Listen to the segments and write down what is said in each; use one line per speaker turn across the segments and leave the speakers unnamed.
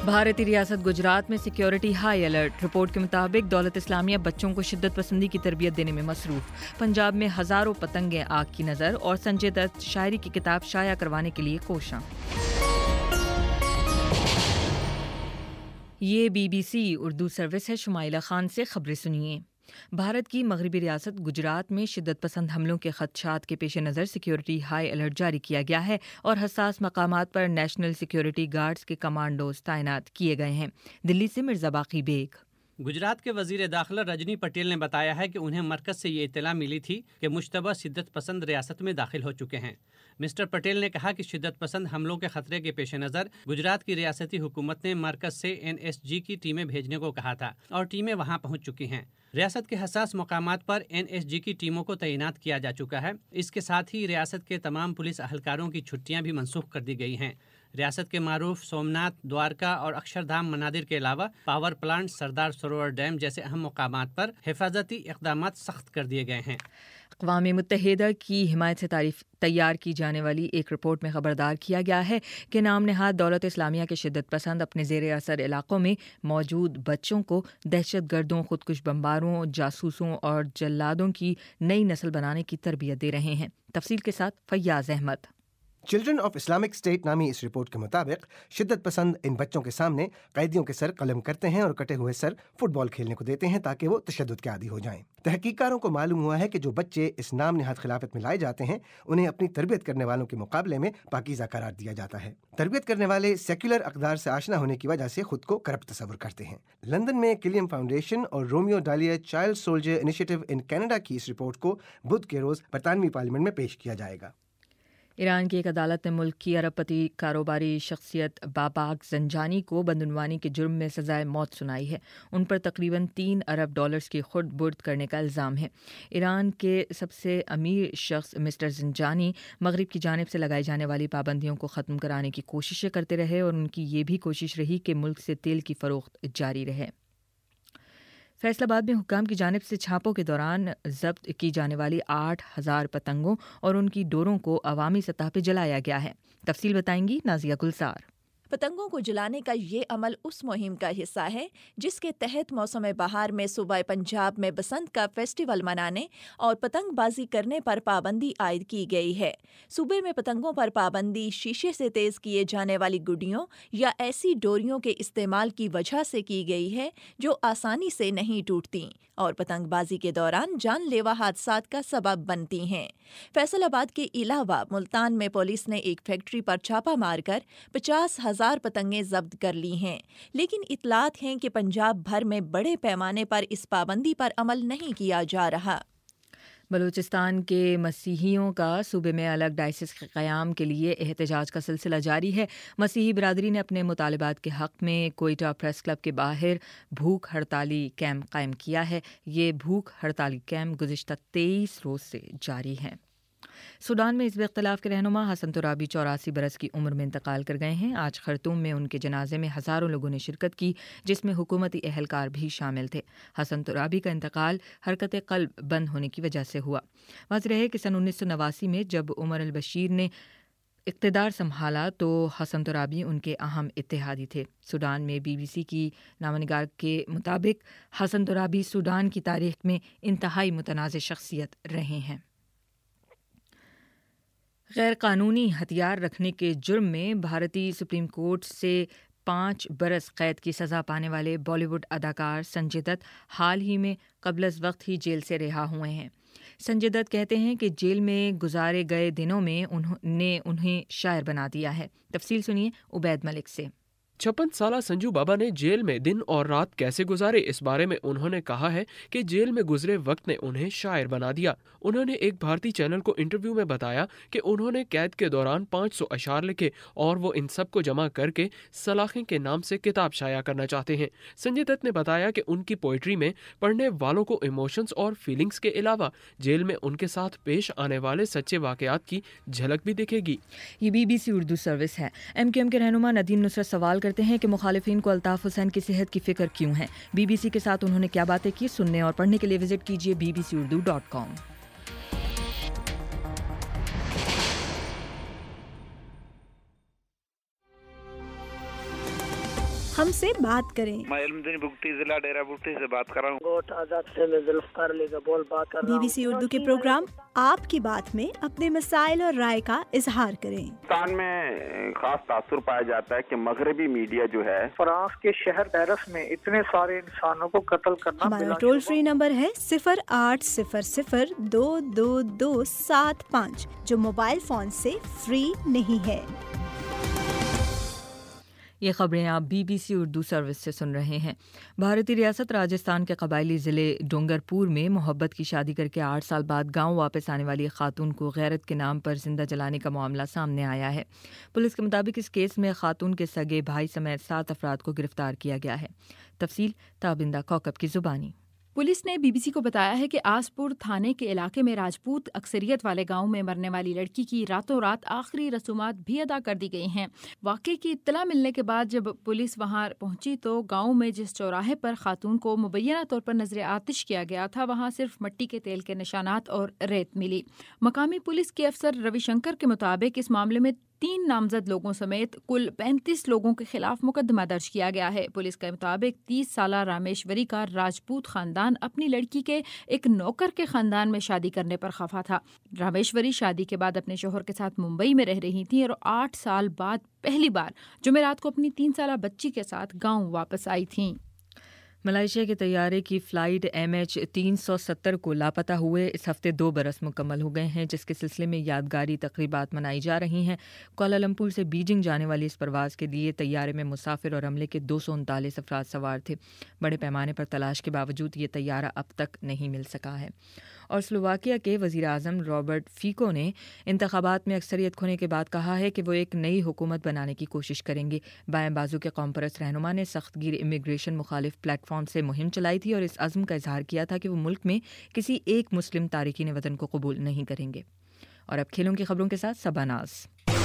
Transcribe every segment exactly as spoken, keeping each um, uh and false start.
بھارتی ریاست گجرات میں سیکیورٹی ہائی الرٹ. رپورٹ کے مطابق دولت اسلامیہ بچوں کو شدت پسندی کی تربیت دینے میں مصروف. پنجاب میں ہزاروں پتنگیں آگ کی نظر اور سنجے دت شاعری کی کتاب شائع کروانے کے لیے کوشاں. یہ B B C Urdu service ہے. شمائلہ خان سے خبریں سنیے. بھارت کی مغربی ریاست گجرات میں شدت پسند حملوں کے خدشات کے پیش نظر سیکیورٹی ہائی الرٹ جاری کیا گیا ہے اور حساس مقامات پر نیشنل سیکیورٹی گارڈز کے کمانڈوز تعینات کیے گئے ہیں. دلی سے مرزا باقی بیگ.
گجرات کے وزیر داخلہ رجنی پٹیل نے بتایا ہے کہ انہیں مرکز سے یہ اطلاع ملی تھی کہ مشتبہ شدت پسند ریاست میں داخل ہو چکے ہیں. مسٹر پٹیل نے کہا کہ شدت پسند حملوں کے خطرے کے پیش نظر گجرات کی ریاستی حکومت نے مرکز سے این ایس جی کی ٹیمیں بھیجنے کو کہا تھا اور ٹیمیں وہاں پہنچ چکی ہیں. ریاست کے حساس مقامات پر این ایس جی کی ٹیموں کو تعینات کیا جا چکا ہے. اس کے ساتھ ہی ریاست کے تمام پولیس اہلکاروں کی چھٹیاں بھی منسوخ کر دی گئی ہیں. ریاست کے معروف سومناتھ، دوارکا اور اکشردھام منادر کے علاوہ power plant, Sardar Sarovar dam جیسے اہم مقامات پر حفاظتی اقدامات سخت کر دیے گئے ہیں.
اقوام متحدہ کی حمایت سے تعریف تیار کی جانے والی ایک رپورٹ میں خبردار کیا گیا ہے کہ نام نہاد دولت اسلامیہ کے شدت پسند اپنے زیر اثر علاقوں میں موجود بچوں کو دہشت گردوں، خودکش بمباروں، جاسوسوں اور جلادوں کی نئی نسل بنانے کی تربیت دے رہے ہیں. تفصیل کے ساتھ Fayyaz Ahmed.
Children of Islamic state نامی اس رپورٹ کے مطابق شدت پسند ان بچوں کے سامنے قیدیوں کے سر قلم کرتے ہیں اور کٹے ہوئے سر فٹ بال کھیلنے کو دیتے ہیں تاکہ وہ تشدد کے عادی ہو جائیں. تحقیق کاروں کو معلوم ہوا ہے کہ جو بچے اس نام نہاد خلافت میں لائے جاتے ہیں انہیں اپنی تربیت کرنے والوں کے مقابلے میں پاکیزہ قرار دیا جاتا ہے. تربیت کرنے والے سیکولر اقدار سے آشنا ہونے کی وجہ سے خود کو کرپٹ تصور کرتے ہیں. لندن میں کلیم فاؤنڈیشن اور Romeo Dallaire child soldier initiative in Canada کی اس رپورٹ کو بدھ کے روز برطانوی پارلیمنٹ میں پیش کیا جائے گا.
ایران کی ایک عدالت نے ملک کی ارب پتی کاروباری شخصیت باباک زنجانی کو بدعنوانی کے جرم میں سزائے موت سنائی ہے. ان پر تقریباً تین ارب ڈالرز کی خرد برد کرنے کا الزام ہے. ایران کے سب سے امیر شخص مسٹر زنجانی مغرب کی جانب سے لگائی جانے والی پابندیوں کو ختم کرانے کی کوششیں کرتے رہے اور ان کی یہ بھی کوشش رہی کہ ملک سے تیل کی فروخت جاری رہے. فیصل آباد میں حکام کی جانب سے چھاپوں کے دوران ضبط کی جانے والی آٹھ ہزار پتنگوں اور ان کی ڈوروں کو عوامی سطح پہ جلایا گیا ہے. تفصیل بتائیں گی نازیہ گلزار.
پتنگوں کو جلانے کا یہ عمل اس مہم کا حصہ ہے جس کے تحت موسم بہار میں صوبہ پنجاب میں بسنت کا فیسٹیول منانے اور پتنگ بازی کرنے پر پابندی عائد کی گئی ہے. صوبے میں پتنگوں پر پابندی شیشے سے تیز کیے جانے والی گڈیوں یا ایسی ڈوریوں کے استعمال کی وجہ سے کی گئی ہے جو آسانی سے نہیں ٹوٹتی اور پتنگ بازی کے دوران جان لیوا حادثات کا سبب بنتی ہیں. فیصل آباد کے علاوہ ملتان میں پولیس نے ایک فیکٹری پر چھاپہ مار کر پچاس ہزار پتنگیں ضبط کر لی ہیں، لیکن اطلاعات ہیں کہ پنجاب بھر میں بڑے پیمانے پر اس پابندی پر عمل نہیں کیا جا رہا.
بلوچستان کے مسیحیوں کا صوبے میں الگ ڈائسس کے قیام کے لیے احتجاج کا سلسلہ جاری ہے. مسیحی برادری نے اپنے مطالبات کے حق میں کوئٹہ پریس کلب کے باہر بھوک ہڑتالی کیمپ قائم کیا ہے. یہ بھوک ہڑتالی کیمپ گزشتہ تیئیس روز سے جاری ہے. سوڈان میں حزب اختلاف کے رہنما حسن ترابی چوراسی برس کی عمر میں انتقال کر گئے ہیں. آج خرطوم میں ان کے جنازے میں ہزاروں لوگوں نے شرکت کی جس میں حکومتی اہلکار بھی شامل تھے. حسن ترابی کا انتقال حرکت قلب بند ہونے کی وجہ سے ہوا. واضح ہے کہ سن انیس سو نواسی میں جب عمر البشیر نے اقتدار سنبھالا تو حسن ترابی ان کے اہم اتحادی تھے. سوڈان میں بی بی سی کی نامہ نگار کے مطابق حسن ترابی سوڈان کی تاریخ میں انتہائی متنازع شخصیت رہے ہیں. غیر قانونی ہتھیار رکھنے کے جرم میں بھارتی سپریم کورٹ سے پانچ برس قید کی سزا پانے والے بالی ووڈ اداکار سنجے دت حال ہی میں قبل از وقت ہی جیل سے رہا ہوئے ہیں. سنجے دت کہتے ہیں کہ جیل میں گزارے گئے دنوں میں انہوں نے انہیں شاعر بنا دیا ہے. تفصیل سنیے عبید ملک سے.
چھپن سالہ سنجو بابا نے جیل میں دن اور رات کیسے گزارے اس بارے میں انہوں نے کہا ہے کہ جیل میں گزرے وقت نے انہیں شاعر بنا دیا. انہوں نے ایک بھارتی چینل کو انٹرویو میں بتایا کہ انہوں نے قید کے دوران پانچ سو اشعار لکھے اور وہ ان سب کو جمع کر کے سلاخیں کے نام سے کتاب شائع کرنا چاہتے ہیں. سنجے دت نے بتایا کہ ان کی پوئٹری میں پڑھنے والوں کو ایموشنز اور فیلنگز کے علاوہ جیل میں ان کے ساتھ پیش آنے والے سچے واقعات کی جھلک بھی دکھے گی.
یہ B B C Urdu service ہے. ایم کیو ایم کے رہنما ندیم نصرت سوال کرتے ہیں کہ مخالفین کو الطاف حسین کی صحت کی فکر کیوں ہے. بی بی سی کے ساتھ انہوں نے کیا باتیں کی، سننے اور پڑھنے کے لیے وزٹ کیجیے B B C Urdu dot com.
ہم سے بات کریں۔
میں علمدین بگٹی ضلع ڈیرہ بگٹی سے بات کر رہا ہوں۔
گوٹ آزاد سے میں ذوالفقار علی کا بول بات کر رہا ہوں۔
بی بی سی اردو کے پروگرام آپ کی بات میں اپنے مسائل اور رائے کا اظہار کریں۔
پاکستان میں خاص تاثر پایا جاتا ہے کہ مغربی میڈیا جو ہے
فرانس کے شہر پیرس میں اتنے سارے انسانوں کو قتل کرنا۔
ہمارا ٹول فری نمبر ہے صفر آٹھ صفر صفر دو دو دو سات پانچ، جو موبائل فون سے فری نہیں ہے۔
یہ خبریں آپ B B C Urdu service سے سن رہے ہیں۔ بھارتی ریاست راجستھان کے قبائلی ضلع ڈونگر پور میں محبت کی شادی کر کے آٹھ سال بعد گاؤں واپس آنے والی خاتون کو غیرت کے نام پر زندہ جلانے کا معاملہ سامنے آیا ہے۔ پولیس کے مطابق اس کیس میں خاتون کے سگے بھائی سمیت سات افراد کو گرفتار کیا گیا ہے۔ تفصیل تابندہ کوکب کی زبانی۔
پولیس نے بی بی سی کو بتایا ہے کہ آس پور تھانے کے علاقے میں راجپوت اکثریت والے گاؤں میں مرنے والی لڑکی کی راتوں رات آخری رسومات بھی ادا کر دی گئی ہیں۔ واقعے کی اطلاع ملنے کے بعد جب پولیس وہاں پہنچی تو گاؤں میں جس چوراہے پر خاتون کو مبینہ طور پر نظر آتش کیا گیا تھا وہاں صرف مٹی کے تیل کے نشانات اور ریت ملی۔ مقامی پولیس کے افسر روی شنکر کے مطابق اس معاملے میں تین نامزد لوگوں سمیت کل پینتیس لوگوں کے خلاف مقدمہ درج کیا گیا ہے۔ پولیس کے مطابق تیس سالہ رامیشوری کا راجپوت خاندان اپنی لڑکی کے ایک نوکر کے خاندان میں شادی کرنے پر خفا تھا۔ رامیشوری شادی کے بعد اپنے شوہر کے ساتھ ممبئی میں رہ رہی تھیں اور آٹھ سال بعد پہلی بار جمعرات کو اپنی تین سالہ بچی کے ساتھ گاؤں واپس آئی تھیں۔
ملائیشیا کے طیارے کی فلائٹ ایم ایچ تین سو ستر کو لاپتہ ہوئے اس ہفتے دو برس مکمل ہو گئے ہیں، جس کے سلسلے میں یادگاری تقریبات منائی جا رہی ہیں۔ کوالالمپور سے بیجنگ جانے والی اس پرواز کے لیے طیارے میں مسافر اور عملے کے دو سو انتالیس افراد سوار تھے۔ بڑے پیمانے پر تلاش کے باوجود یہ طیارہ اب تک نہیں مل سکا ہے۔ اور سلوواکیہ کے وزیر اعظم رابرٹ فیکو نے انتخابات میں اکثریت کھونے کے بعد کہا ہے کہ وہ ایک نئی حکومت بنانے کی کوشش کریں گے۔ بائیں بازو کے قوم پرست رہنما نے سخت گیر امیگریشن مخالف پلیٹ فارم سے مہم چلائی تھی اور اس عزم کا اظہار کیا تھا کہ وہ ملک میں کسی ایک مسلم تارکین وطن کو قبول نہیں کریں گے۔ اور اب کھیلوں کی خبروں کے ساتھ Saba Naz.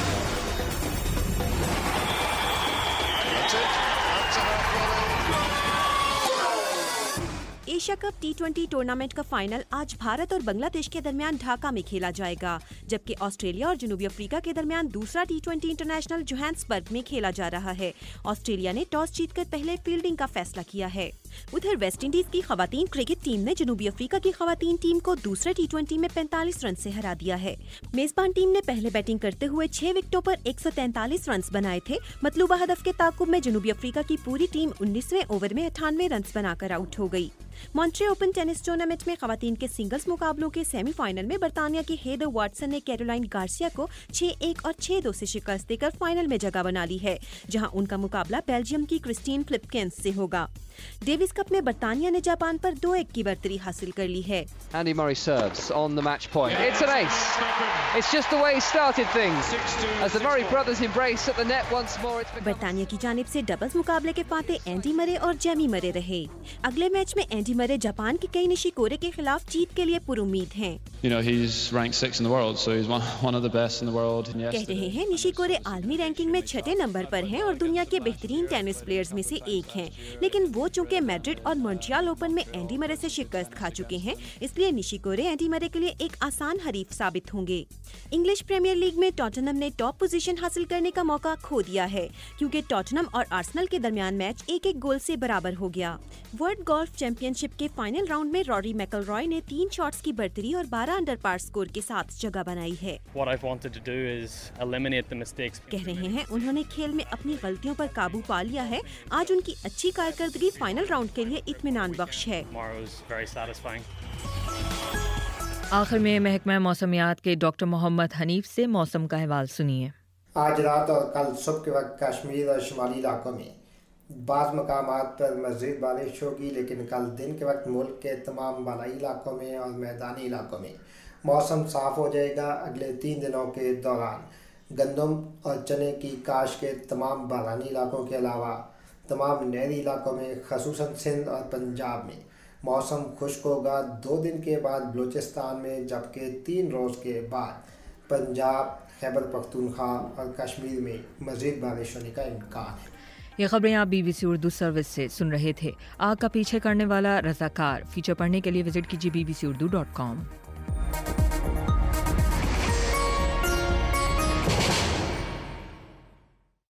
Asia cup T twenty tournament کا فائنل آج بھارت اور بنگلہ دیش کے درمیان ڈھاکہ میں کھیلا جائے گا، جبکہ آسٹریلیا اور جنوبی افریقہ کے درمیان دوسرا ٹی ٹوئنٹی انٹرنیشنل جوہانسبرگ میں کھیلا جا رہا ہے۔ آسٹریلیا نے ٹاس جیت کر پہلے فیلڈنگ کا فیصلہ کیا ہے۔ ادھر ویسٹ انڈیز کی خواتین کرکٹ ٹیم نے جنوبی افریقہ کی خواتین ٹیم کو دوسرے ٹی ٹوئنٹی میں پینتالیس رن سے ہرا دیا ہے۔ میزبان ٹیم نے پہلے بیٹنگ کرتے ہوئے چھ وکٹوں پر ایک سو تینتالیس رنز بنائے تھے۔ مطلوبہ ہدف کے تعاقب میں جنوبی افریقہ کی پوری ٹیم انیسویں اوور میں اٹھانوے رنز بنا کر آؤٹ ہو گئی۔ مونٹرے اوپن ٹینس ٹورنامنٹ میں خواتین کے سنگلز مقابلوں کے سیمی فائنل میں برطانیہ کی ہیدر واٹسن نے کیرولائن گارسیا کو چھ ایک اور چھ دو سے شکست دے کر فائنل میں جگہ بنا لی ہے، جہاں ان کا مقابلہ بیلجیم کی کرسٹین فلپکنز سے ہوگا۔ ڈیوس کپ میں برطانیہ نے جاپان پر دو ایک کی برتری حاصل کر لی ہے۔
Andy Murray serves on the match point. It's an ace. It's just the way he started things. As the Murray brothers embrace at the net once more.
برطانیہ کی جانب سے ڈبلز مقابلے کے فاتح اینڈی مرے اور جیمی مرے رہے۔ اگلے میچ میں اینڈی مرے جاپان کے کئی نشیکورے کے خلاف جیت کے لیے پر امید ہیں۔
You know, he's ranked sixth in the world, so he's one, one of the best in the world.
کہہ رہے ہیں نشیکورے عالمی رینکنگ میں چھٹے نمبر پر ہیں اور دنیا کے بہترین ٹینس پلیئرز میں سے ایک ہیں، لیکن وہ چونکہ میڈرڈ اور مونٹریال اوپن میں اینڈی مرے سے شکست کھا چکے ہیں، اس لیے نشیکورے اینڈی مرے کے لیے ایک آسان حریف ثابت ہوں گے۔ انگلش پریمیئر لیگ میں ٹاٹنہم نے ٹاپ پوزیشن حاصل کرنے کا موقع کھو دیا ہے، کیونکہ ٹاٹنہم اور آرسنل کے درمیان میچ ایک ایک گول سے برابر ہو گیا۔ ورلڈ گولف چیمپئن شپ کے فائنل راؤنڈ میں روری میکل رائے نے تین شاٹس کی برتری اور بارہ انڈر پار سکور کے ساتھ جگہ بنائی ہے۔ کہہ رہے ہیں انہوں نے کھیل میں اپنی غلطیوں پر قابو پا لیا ہے۔ آج ان کی اچھی کارکردگی فائنل راؤنڈ کے لیے اطمینان بخش ہے۔
آخر میں محکمہ موسمیات کے ڈاکٹر محمد حنیف سے موسم کا احوال سنیے۔
آج رات اور کل صبح کے وقت کشمیر اور شمالی علاقوں میں بعض مقامات پر مزید بارش ہوگی، لیکن کل دن کے وقت ملک کے تمام بالائی علاقوں میں اور میدانی علاقوں میں موسم صاف ہو جائے گا۔ اگلے تین دنوں کے دوران گندم اور چنے کی کاشت کے تمام بارانی علاقوں کے علاوہ تمام نہری علاقوں میں خصوصاً سندھ اور پنجاب میں موسم خشک ہوگا۔ دو دن کے بعد بلوچستان میں، جبکہ تین روز کے بعد پنجاب، خیبر پختونخوا اور کشمیر میں مزید بارش ہونے کا امکان ہے۔
یہ خبریں آپ B B C Urdu service سے سن رہے تھے۔ آگ کا پیچھے کرنے والا رضاکار فیچر پڑھنے کے لیے وزٹ کیجیے B B C Urdu dot کام۔